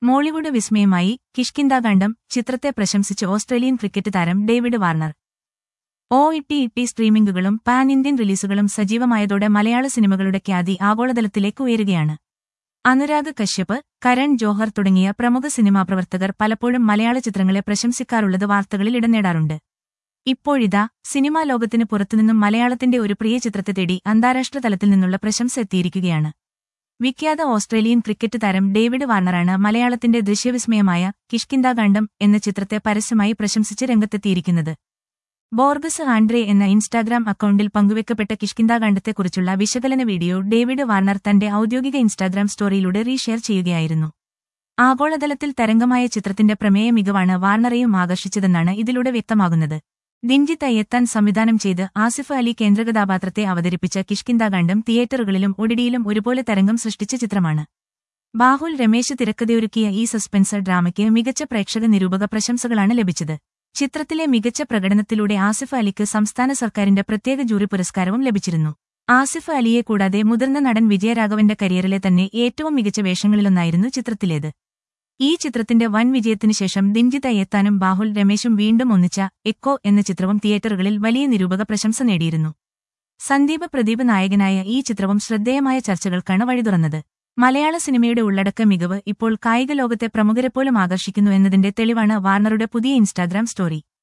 Mollywood വിസ്മയമായി കിഷ്കിന്ധാകാണ്ഡം ചിത്രത്തെ പ്രശംസിച്ച് ഓസ്ട്രേലിയൻ ക്രിക്കറ്റ് താരം ഡേവിഡ് വാർണർ. OTT സ്ട്രീമിംഗുകളും പാൻ ഇന്ത്യൻ റിലീസുകളും സജീവമായതോടെ മലയാള സിനിമകളുടെ ഖ്യാതി ആഗോളതലത്തിലേക്ക് ഉയരുകയാണ്. അനുരാഗ് കശ്യപ്, കരൺ ജോഹർ തുടങ്ങിയ പ്രമുഖ സിനിമാ പ്രവർത്തകർ പലപ്പോഴും മലയാള ചിത്രങ്ങളെ പ്രശംസിക്കാറുള്ളത് വാർത്തകളിൽ ഇടം നേടാറുണ്ട്. ഇപ്പോഴിതാ സിനിമാ ലോകത്തിന് പുറത്തുനിന്നും മലയാളത്തിന്റെ ഒരു പ്രിയ ചിത്രത്തെ തേടി അന്താരാഷ്ട്ര തലത്തിൽ നിന്നുള്ള പ്രശംസ എത്തിയിരിക്കുകയാണ്. വിഖ്യാത ഓസ്ട്രേലിയൻ ക്രിക്കറ്റ് താരം ഡേവിഡ് വാർണറാണ് മലയാളത്തിന്റെ ദൃശ്യവിസ്മയമായ കിഷ്കിന്ധാകാണ്ഡം എന്ന ചിത്രത്തെ പരസ്യമായി പ്രശംസിച്ച് രംഗത്തെത്തിയിരിക്കുന്നത്. ബോർഗസ് ആൻഡ്രേ എന്ന ഇൻസ്റ്റാഗ്രാം അക്കൗണ്ടിൽ പങ്കുവെക്കപ്പെട്ട കിഷ്കിന്ധാകാണ്ഡത്തെക്കുറിച്ചുള്ള വിശകലന വീഡിയോ ഡേവിഡ് വാർണർ തന്റെ ഔദ്യോഗിക ഇൻസ്റ്റാഗ്രാം സ്റ്റോറിയിലൂടെ റീഷെയർ ചെയ്യുകയായിരുന്നു. ആഗോളതലത്തിൽ തരംഗമായ ചിത്രത്തിന്റെ പ്രമേയ മികവാണ് വാർണറെയും ആകർഷിച്ചതെന്നാണ് ഇതിലൂടെ വ്യക്തമാകുന്നത്. ദിൻജിത്ത് അയ്യത്താൻ സംവിധാനം ചെയ്ത് ആസിഫ് അലി കേന്ദ്രകഥാപാത്രത്തെ അവതരിപ്പിച്ച കിഷ്കിന്ധാകാണ്ഡം തിയേറ്ററുകളിലും OTTയിലും ഒരുപോലെ തരംഗം സൃഷ്ടിച്ച ചിത്രമാണ്. ബാഹുൽ രമേശ് തിരക്കഥയൊരുക്കിയ ഈ സസ്പെൻസ് ഡ്രാമയ്ക്ക് മികച്ച പ്രേക്ഷക നിരൂപക പ്രശംസകളാണ് ലഭിച്ചത്. ചിത്രത്തിലെ മികച്ച പ്രകടനത്തിലൂടെ ആസിഫ് അലിക്ക് സംസ്ഥാന സർക്കാരിന്റെ പ്രത്യേക ജൂറി പുരസ്കാരവും ലഭിച്ചിരുന്നു. ആസിഫ് അലിയെ കൂടാതെ മുതിർന്ന നടൻ വിജയരാഘവന്റെ കരിയറിലെ തന്നെ ഏറ്റവും മികച്ച വേഷങ്ങളിലൊന്നായിരുന്നു ചിത്രത്തിലേത്. ഈ ചിത്രത്തിന്റെ വൻ വിജയത്തിനു ശേഷം ദിൻജിത്ത് അയ്യത്താനും ബാഹുൽ രമേശും വീണ്ടും ഒന്നിച്ച എക്കോ എന്ന ചിത്രവും തിയേറ്ററുകളിൽ വലിയ നിരൂപക പ്രശംസ നേടിയിരുന്നു. സന്ദീപ് പ്രദീപ് നായകനായ ഈ ചിത്രവും ശ്രദ്ധേയമായ ചർച്ചകൾക്കാണ് വഴിതുറന്നത്. മലയാള സിനിമയുടെ ഉള്ളടക്ക മികവ് ഇപ്പോൾ കായിക ലോകത്തെ പ്രമുഖരെപ്പോലും ആകർഷിക്കുന്നു എന്നതിന്റെ തെളിവാണ് വാർണറുടെ പുതിയ ഇൻസ്റ്റാഗ്രാം സ്റ്റോറി.